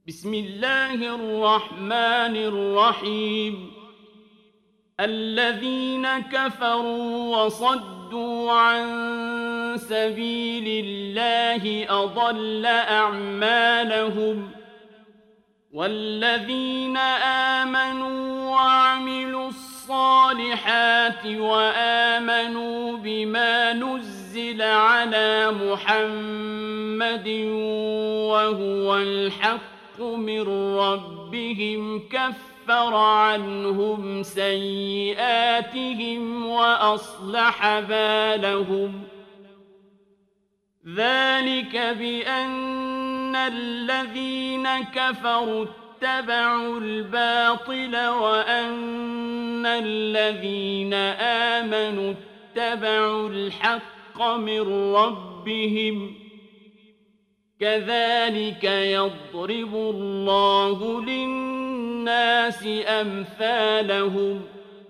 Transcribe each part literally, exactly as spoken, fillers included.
بسم الله الرحمن الرحيم الذين كفروا وصدوا عن سبيل الله أضل أعمالهم والذين آمنوا وعملوا الصالحات وآمنوا بما نزل على محمد وهو الحق من ربهم كفر عنهم سيئاتهم وأصلح بالهم ذلك بأن الذين كفروا اتبعوا الباطل وأن الذين آمنوا اتبعوا الحق من ربهم كذلك يضرب الله للناس أمثالهم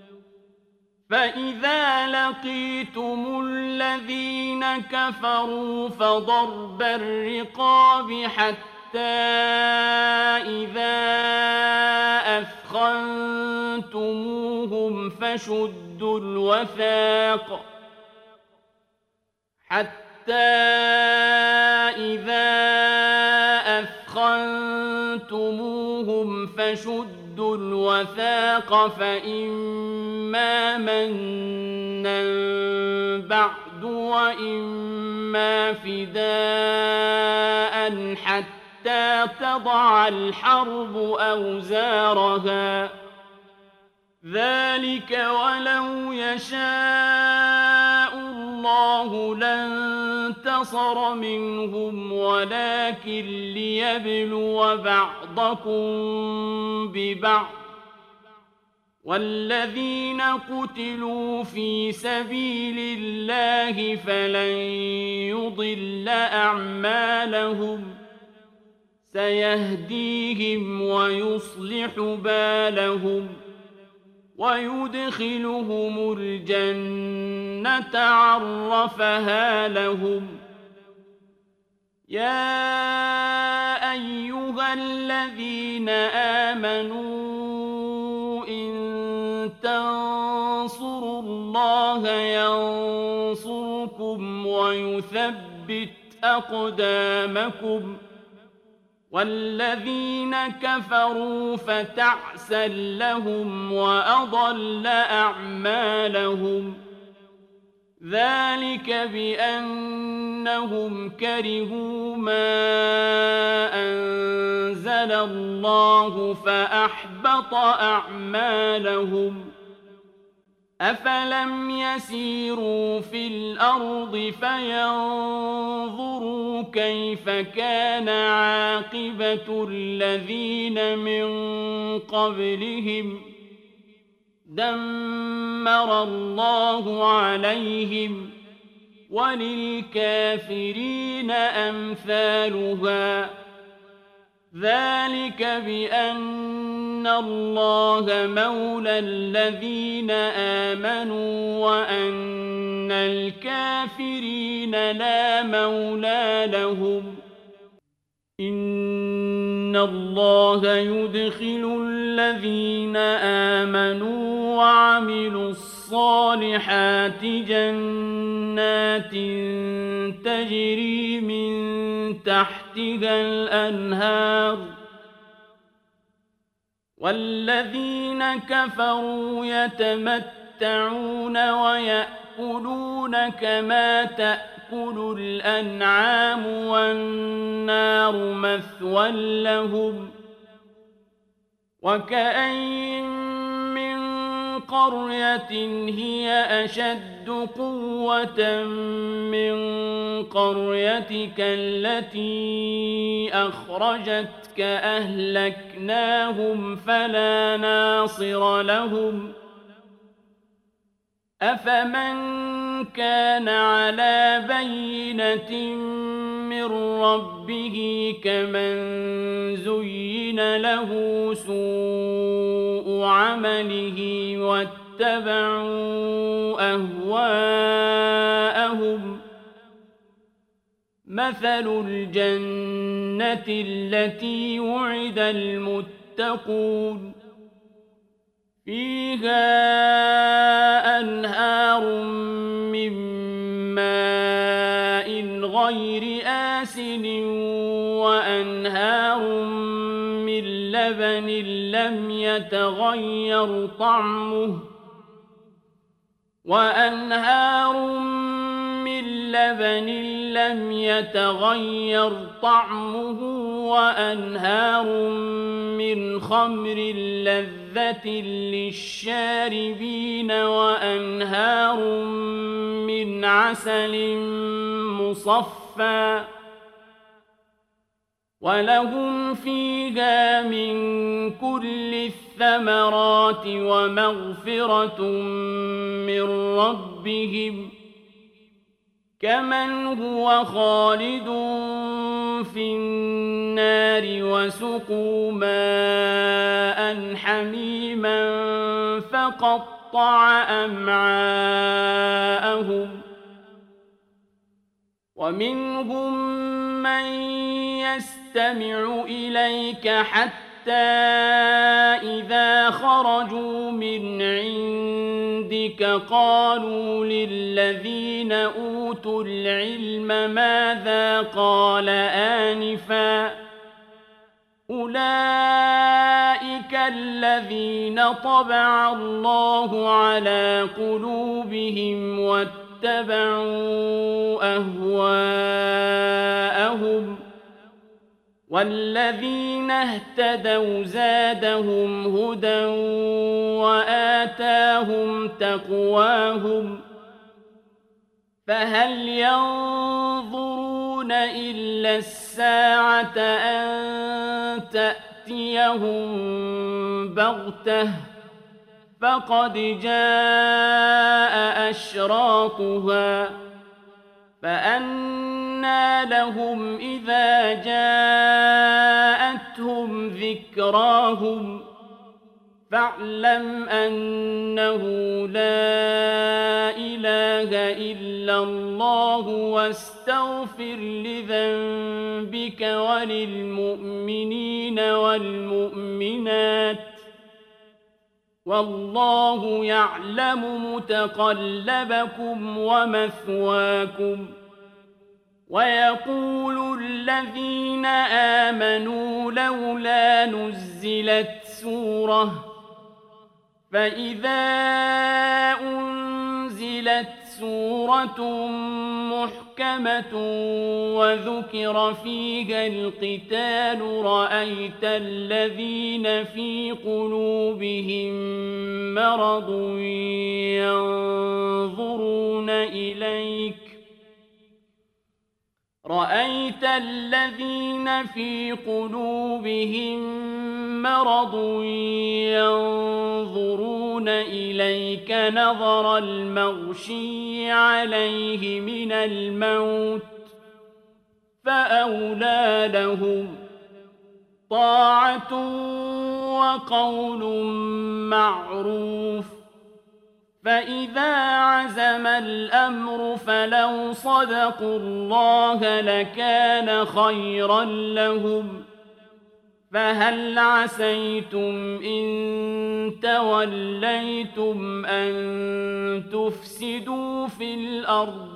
فإذا لقيتم الذين كفروا فضرب الرقاب حتى إذا أثخنتموهم فشدوا الوثاق حتى إذا أثخنتموهم فشدوا الوثاق فإما منا بعد وإما فداء حتى تضع الحرب أوزارها ذلك ولو يشاء الله لانتصر منهم ولكن ليبلو بعضكم ببعض والذين قتلوا في سبيل الله فلن يضل أعمالهم سيهديهم ويصلح بالهم ويدخلهم الجنة عرفها لهم يا أيها الذين آمنوا إن تنصروا الله ينصركم ويثبت أقدامكم والذين كفروا فتعسا لهم وأضل أعمالهم ذلك بأنهم كرهوا ما أنزل الله فأحبط أعمالهم أفلم يسيروا في الأرض فينظروا كيف كان عاقبة الذين من قبلهم دمر الله عليهم وللكافرين أمثالها ذلك بأن الله مولى الذين آمنوا وأن الكافرين لا مولى لهم إن الله يدخل الذين آمنوا وعملوا الصالحات جنات تجري من تحتها الأنهار والذين كفروا يتمتعون ويأكلون كما تأكل الأنعام والنار مثوى لهم وكأين من قرية هي أشد قوة من قريتك التي أخرجتك أهلكناهم فلا ناصر لهم أفمن كان على بينة من ربه كمن زين له سوء عمله واتبعوا أهواءهم مثل الجنة التي وعد المتقون فيها أنهار من ماء غير آسن وأنهار من لبن لم يتغير طعمه وأنهار من لبن لم يتغير طعمه وأنهار من خمر لذة للشاربين وأنهار من عسل مصفى ولهم فيها من كل الثمرات ومغفرة من ربهم كمن هو خالد في النار وسقوا ماء حميما فقطع أمعاءهم ومنهم من يستمع إليك حتى إذا خرجوا من عندك قالوا للذين أوتوا العلم ماذا قال آنفا أولئك الذين طبع الله على قلوبهم واتبعوا أهواءهم والذين اهتدوا زادهم هدى وآتاهم تقواهم فهل ينظرون إلا الساعة أن تأتيهم بغتة فقد جاء أشراطها فأنى لهم إذا جاءتهم ذكراهم فاعلم أنه لا إله إلا الله واستغفر لذنبك وللمؤمنين والمؤمنات والله يعلم متقلبكم ومثواكم ويقول الذين آمنوا لولا نزلت سورة فإذا أنزلت سورة محكمة وذكر فيها القتال رأيت الذين في قلوبهم مرض ينظرون إليك رأيت الذين في قلوبهم مرض ينظرون إليك نظر المغشي عليه من الموت فأولى لهم طاعة وقول معروف فإذا عزم الأمر فلو صدقوا الله لكان خيرا لهم فهل عسيتم إن توليتم أن تفسدوا في الأرض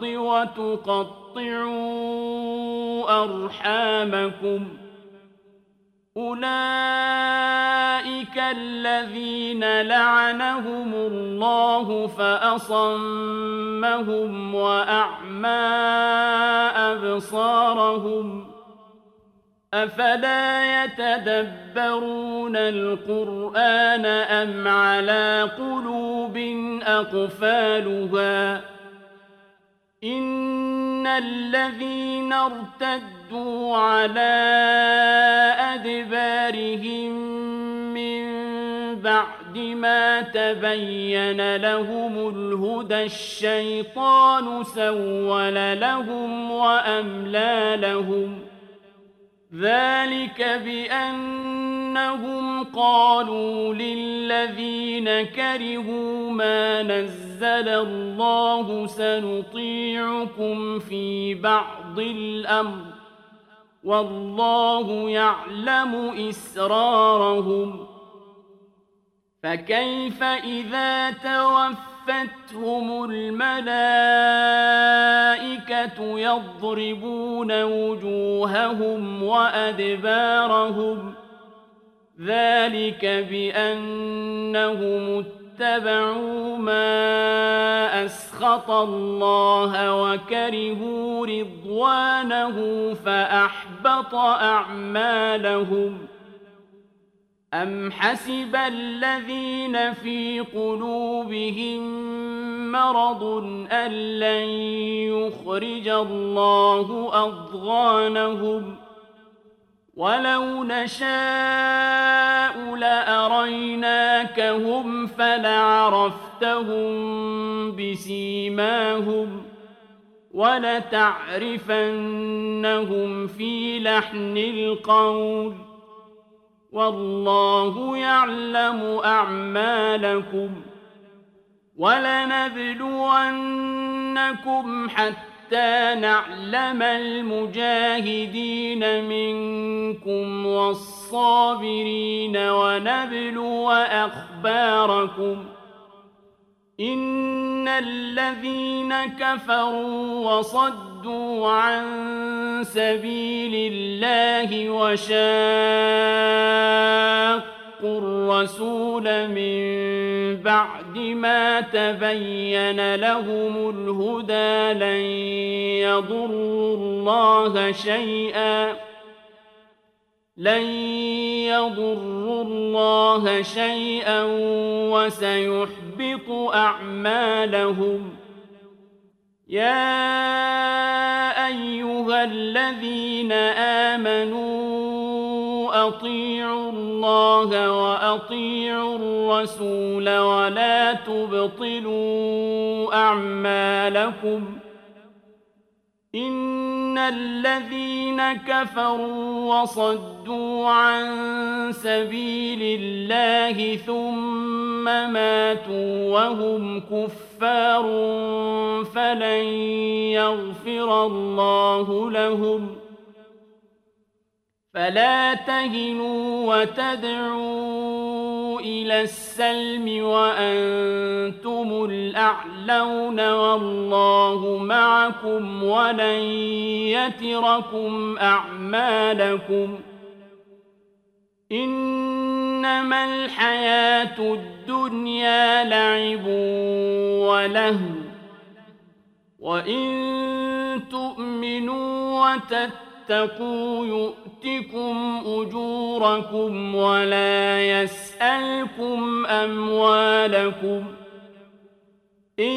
وتقطعوا أرحامكم أولئك الذين لعنهم الله فأصمهم وأعمى أبصارهم أفلا يتدبرون القرآن أم على قلوب أقفالها إن الذين ارتدوا على أدبارهم من بعد ما تبين لهم الهدى الشيطان سول لهم وأملى لهم ذلك بأن أنهم قالوا للذين كرهوا ما نزل الله سنطيعكم في بعض الأمر والله يعلم إسرارهم فكيف إذا توفتهم الملائكة يضربون وجوههم وأدبارهم ذلك بأنهم اتبعوا ما أسخط الله وكرهوا رضوانه فأحبط أعمالهم أم حسب الذين في قلوبهم مرض أن لن يخرج الله أضغانهم ولو نشاء لأريناكهم فلعرفتهم بسيماهم ولتعرفنهم في لحن القول والله يعلم أعمالكم ولنبلونكم حتى نعلم المجاهدين منكم والصابرين ونبلو أخباركم إن الذين كفروا وصدوا عن سبيل الله وشاقوا الرسول من بعد ما تبين لهم الهدى لن يضروا الله شيئا لن يضروا الله شيئا وسيحبط أعمالهم يا أيها الذين آمنوا أطيعوا الله وأطيعوا الرسول ولا تبطلوا أعمالكم إن الذين كفروا وصدوا عن سبيل الله ثم ماتوا وهم كفار فلن يغفر الله لهم فلا تهنوا وتدعوا إلى السلم وأنتم الأعلون والله معكم ولن يتركم أعمالكم إنما الحياة الدنيا لعب ولهو وإن تؤمنوا وتتقوا يؤتكم أجوركم ولا يسألكم أموالكم إن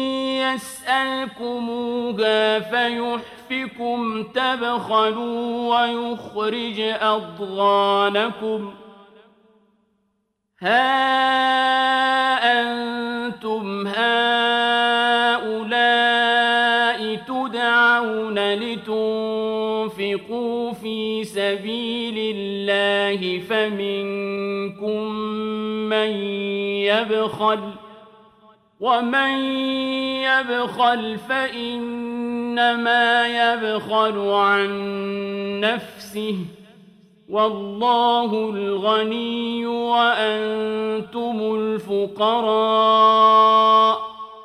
يسألكموها فيحفكم تبخلوا ويخرج أضغانكم ها أنتم هؤلاء تدعون لتنفقوا في سبيل الله فمنكم من يبخل ومن يبخل فإنما يبخل عن نفسه والله الغني وأنتم الفقراء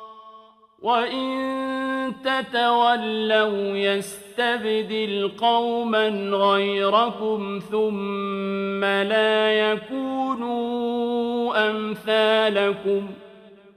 وإن تتولوا يستبدل قوما غيركم ثم لا يكونوا أمثالكم